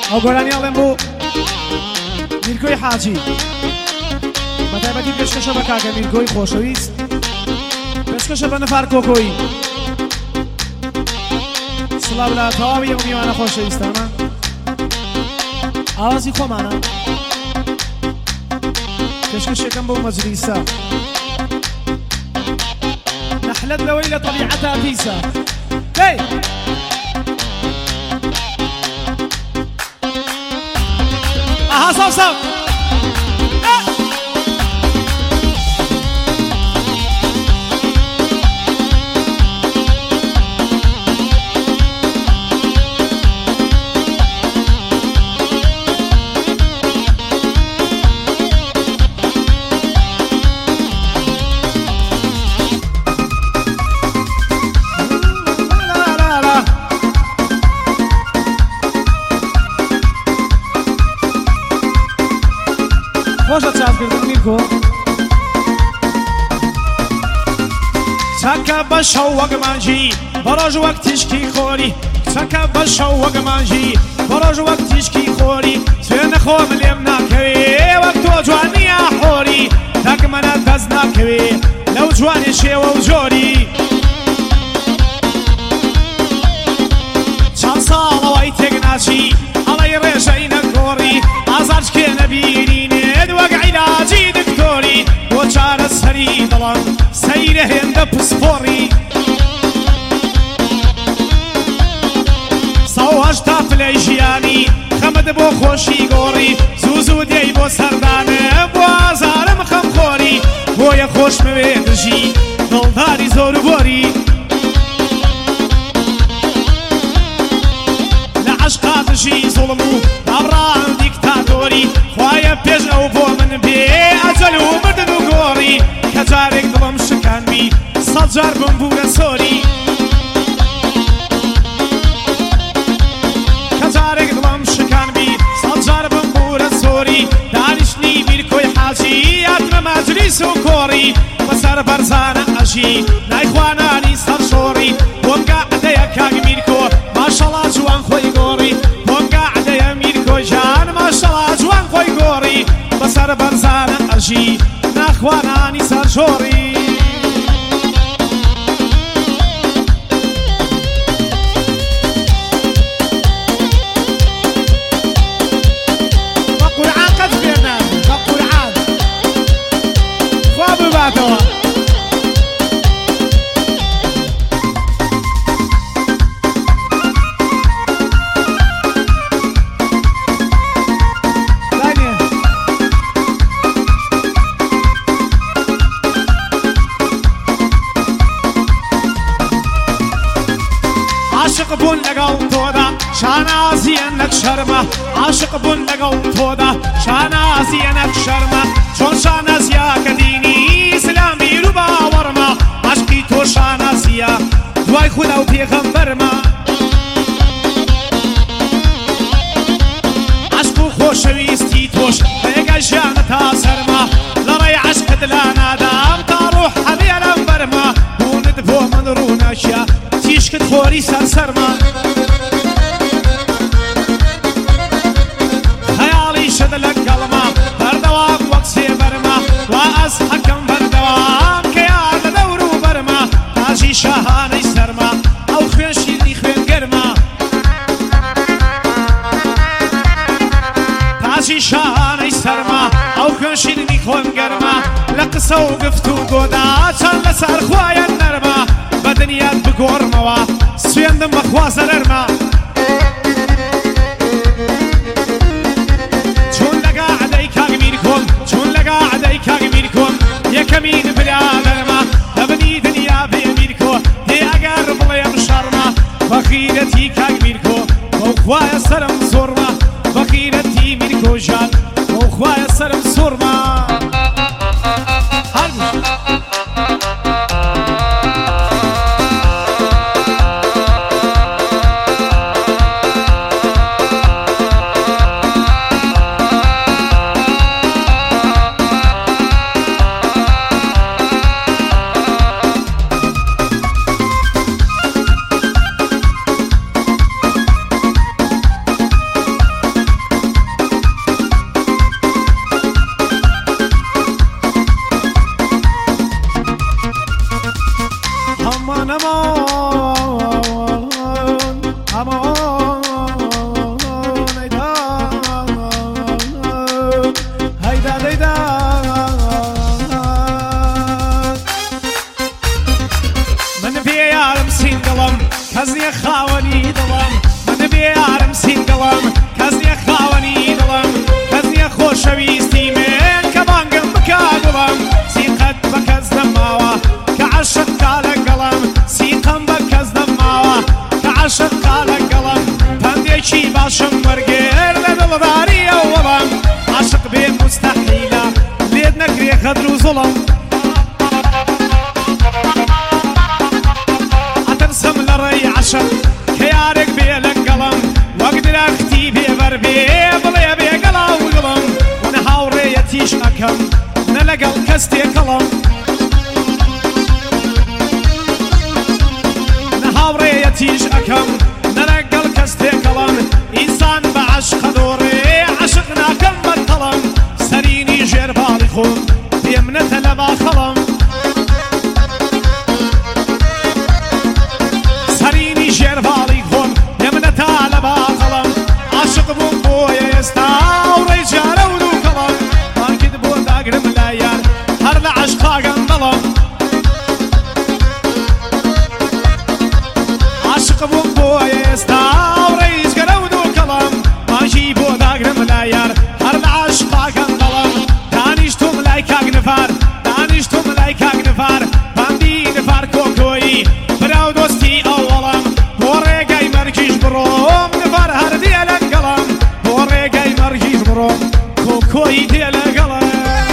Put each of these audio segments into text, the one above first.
ئەو گۆرانی ئەڵێم بۆ میرگۆی حاجی بە تایبەتی پێشکەشە بە کاکە میرگۆی خۆشەویست پێشکەشە بە نەفار کۆکۆی سڵاو لە تەواوی ئەو میوانە خۆشەویستانە ئاوازی خۆمانە پێشکەشێکم بۆ مەجلیسە نەحلەت لەوەی لە طەبیعەتە پیسە هێ ئاها ساو ساو خۆشە چاکردن میرگۆ چاکە بە شەو وەک مانجی بەڕۆژ وەک تیشکی خۆری چاکە بە شەو وەک مانجی بەڕۆژ وەک تیشکی خۆری سوێنە خۆم لێم ناکەوێ وەک تۆ جوانیە حۆری تاکمەنە دەست ناکەوێ لەو جوانی شێوە و جۆری چەند ساڵەوەی تێک ناچی هەڵەی ڕێژەی نەگۆڕی ئازارچکێ نەبیرینێت وەک عیلاجی دکتۆری بۆ چارە سەری دڵم سەیرە هێندە پسپۆڕی سەوهەشتا پلەی ژیانی خەمت بۆ خۆشی گۆڕی زوو زوو دێی بۆ سەردانە بۆ ئازارم خەمخۆری بۆیە خۆشمەوێ دژی دڵداری زۆر و بۆری لە عەشقا دژی زوڵم و ئەڕان دیکتاتۆری خوایە پێش ئەو بۆ من بێ ئەجەل و مردن و گۆڕی کە جارێک دڵم شکاندی سەد جار بم بوورە سۆری کە جارێک دڵم شکاندی سەد جار بم بوورە سۆری دانیشتنی میرکۆی حاجی هاتمە مەجلیس و کۆڕی بەسەر بەرزانە ئەژی نایخوانانی سەر شۆڕی بۆم گاعدەیە کاک میرکۆ ماشەڵا جوان خۆی گۆڕی بۆم گاعدەیە میرکۆ ژان ماشەڵا جوان خۆی گۆڕی بەسەر بەرزانە ئەژی ناخوانانی سەر شۆڕی بە قورعان قەت فێرنان بە قورعان خوا بباتەوە عاشق بوون لەگەڵ تۆدا شانازیە نەک شەرمە عاشق بوون لەگەڵ تۆدا شانازیە نەک شەرمە چۆن شانازیە کە دینی ئیسلامی رو باوەڕمە عاشقی تۆ شانازیە دوای خودا و پێغەمبەرمە عاشق و خۆشەویستی تۆش ڕێگە ژیانە تا سەرمە لە ڕێی عاشقت لا نادام تا ڕوح هەبێ لەمبەرمە بوونت بۆ من ڕوونەکیە تیشکت خۆری سەرسەرمە خەیاڵی شت لەگەڵمە بەردەوام وەک سێبەرمە وا ئەس حەکەم بەردەوام کە یار لە دەور و بەرمە تاژی شاهانەی سەرمە ئەو خوێن شیرنی خوێنگەرمە تاژی شاهانەی سەرمە ئەو خوێن شیرنی خوێنگەرمە لە قسە و گفت و گۆدا چەند لەسەر خوایە نەرمە بە دنیات بگۆڕمەوە سوێندم بەخوا زەرەرمە چۆن لەگا عەدەی کاک میرکۆم چۆن لەگا عەدەی کاک میرکۆم یەکەمین برادەرمە لە بنی دنیا بێ میرکۆ هێ ئەگەر بڵێم شەڕمە بەخیرەتی کاک میرکۆ بەو خوایە سەرم زۆڕمە بەخیرەتی میرکۆ ژان بەو خوایە سەرم زۆڕمە كازني خاوني دلم من بيارم سينقلم كازني خاوني دلم كازني خوشويستي من كبانقم بكاقلم سيقت بكز دماوة كعشق قالك قلم سيقم بكز دماوة كعشق قالك قلم تنديشي باشم ورقير لدلداري أولم عشق بين مستحيلة ليد نكري خدر وظلم أترسم لري عشق خيارك بيلك قلم واقدر اختي بيبربي بلي بيقلا وقلم ونهاوري يتيش أكم نلقى الكستي قلم نهاوري يتيش أكم نلقى الكستي قلم إنسان بعشق دوري عشقنا كم بطلم سريني جير بالي خون بيمنة لما خلم سريني جير بالي خون بيمنة لما خلم عشق بون بويا يستاوري جارونو كلم ما كد بو داقرم لايار هر لعشقا قندلم عشق بون بويا يستاوري جارونو كلم ما جيبو داقرم لايار هر لعشقا قندلم دانشتم لايكاق نفار دانشتم لايكاق نفار باندي نفار كوكوي براو دوستي أولم بوريقاي مركيش بروم نفار هر ديالك قلم بوريقاي مركيش بروم كوكوي ديالك قلم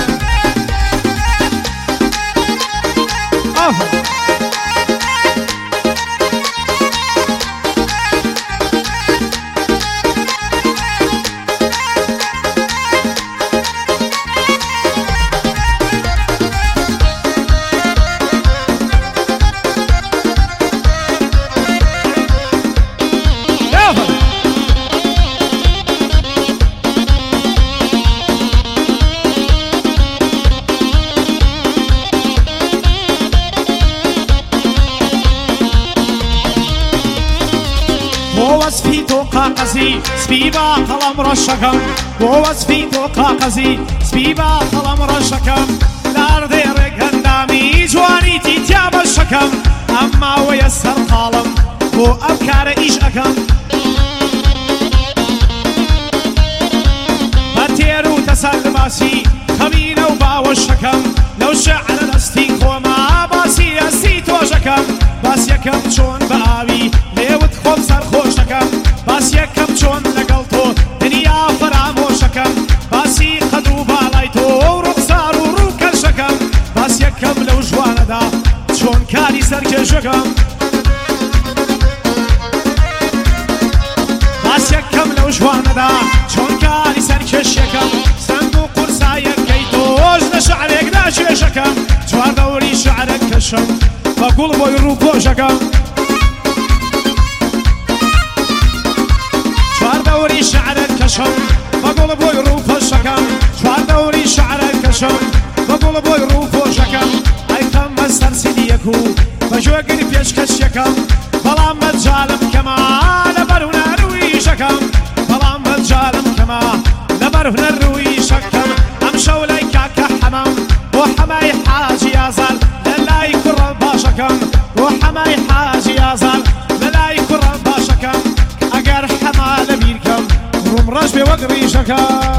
وصفيتو قاقزي سبيبا قلم رشكم وصفيتو قاقزي سبيبا قلم رشكم لار ديرك هندامي جواني تيتياب الشكم أما ويسر قالم بو أبكار إيش أكم باتيرو تسلباسي خمينة وباو الشكم لو شعر الاستيك وما باسي استيتو شكم باس يكم شون بآبي ليوت خوب سر خوشكم باس يكم شون لقلتو دنيا فراموشكم باسي قدرو بالايتو رخصار وروك الشكم باس يكم لو جوانا دا شون كاري سركشكم باس يكم لو جوانا دا شون كاري سركشكم صندوق قرصايا كيتوج لشعرك ناششكم جوار دوري شعرك كشم بقول بوي روكوشكم جوار دوري شعرك كشم بقول بوي روكوشكم جوار دوري شعرك كشم بقول بوي روكوشكم اي كم مستر سيديكو بجوغري بيشكشكم بلام مجالم كما لبرونا رويشكم بلام مجالم كما لبرونا رويشكم امشوا ليكا كحمام وحماي حاجي يازال للاي كرة باشكم وحماي حاجي يازال للاي كرة باشكم اگر حما لبيركم روم رجبي وقريشكم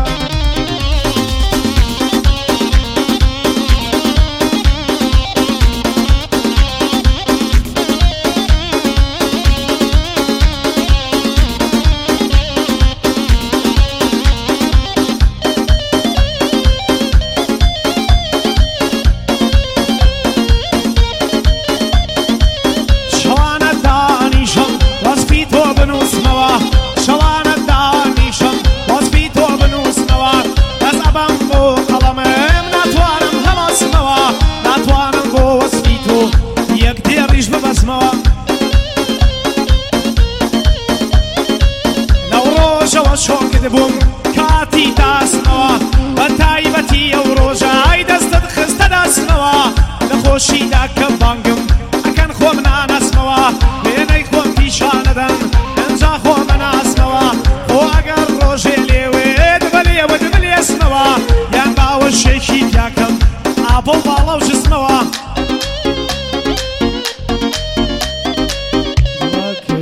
بوم كاتي داسنوا بتايبتي وروجاي دست خست داسنوا نخوشي داك بانگم اكن خو من اناسنوا بيني خو بيشاندن انجا خو من اسنوا خو اگر روجي ليوي دبلي اسنوا يان باو شيخي داكم ابو بالو جسنوا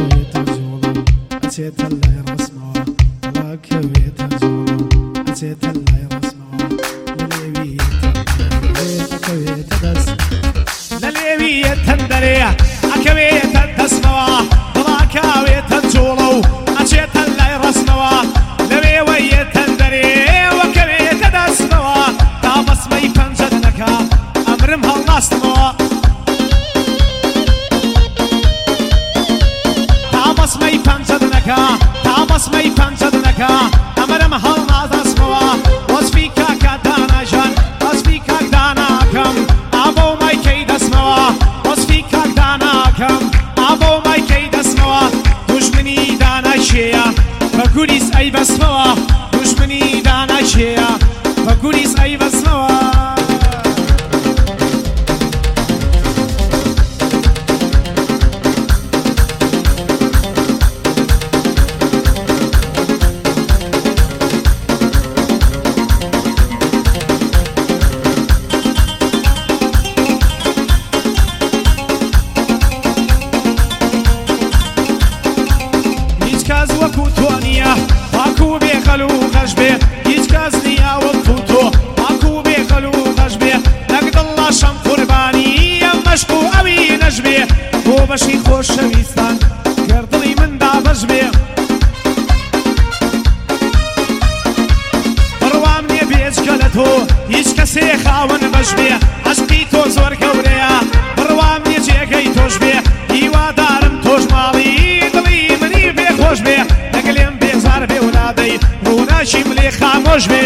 ئەچێتە لای ڕسمەوە بەڵاکەوێتە جوڵ ئەچێتە لای ڕسمەوە لە لێوی ئەکەوێتە دەست لە لێوی تەندەرێ ئەکەوێتە دەستمەوە بەڵاکەوێتە جوڵە و ئەچێتە لای ڕسمەوە لەوێوەی تەندەرێ وەکەوێتە دەستمەوە تا بەسمەی پەنجەت نەکا ئەمرم هەڵناستمەوە بەسمەی پەنجەت نەکا تا بەسمەی پەنجەت نەکا ئەمرم هەڵنادەستمەوە وەسفی کاکە داناژان وەسفی کاک داناکەم ئابۆ مایکەی دەستمەوە وەسفی کاک داناکەم ئابۆ مایکەی دەستمەوە دوژمنی داناشێیە بە گوریس ئەی بەسمەوە دوژمنی داناشێیە بە گوریس ئەی بەسمەوە وەکو تۆ نییە پاکو بێ خەل و غەش بێ هیچ کەس نییە وەکو تۆ پاکو بێ خەل و غەش بێ لەک دڵا شەم قوربانی ئەم مەشق و ئەوی نەش بێ بۆ بەشی خۆشەویستان گەردڵی من دابەش بێ بڕوام نییە بێجگە لە تۆ هیچ کەسێ خاوەن بەش بێ عەشقی تۆ زۆر گەورەیە بڕوام نییە جێگەی تۆش بێ هیوادارم تۆش ماڵی خۆش بێ لەگەڵێم بێزار بێ ولادەی ڕووناچیم لێ خامۆش بێ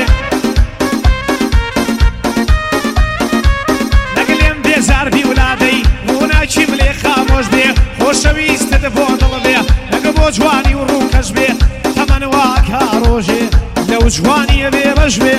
لەگەڵێم بێزار بی ولادەی ڕووناچیم لێ خامۆش بێ خۆشەویستت بۆ دڵ بێ لەگە بۆ جوانی و ڕووکەش بێ تەمەن واکە ڕۆژێ لەو جوانیە بێ بەش بێ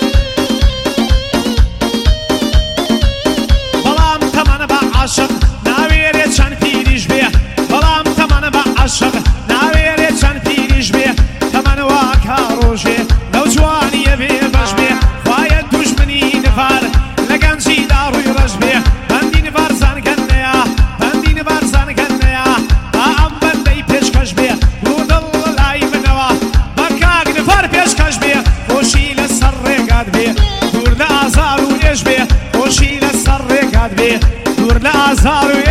بەڵام تەمەن بە عاشق ناوێرێ چەند پیریش بێ بەڵام تەمەن بە عاشق ناوێرێ چەند پیریش بێ تەمەن واکە ڕۆژێ لەو جوانیە بێ بەش بێ خوایە دوژمنی نڤار لە گەنجیدا ڕووی ڕەش بێ بەندی نڤار زانگەنەیە بەندی نڤار زانگەنەیە تا ئەم بەندەی پێشکەش بێ ڕوو دڵ لای منەوە بە کاک نڤار پێشکەش بێ خۆشی لەسەر ڕێگات بێ دوور لە ئازار و ئێش بێ خۆشی لەسەر ڕێگات بێ دوور لە ئازار و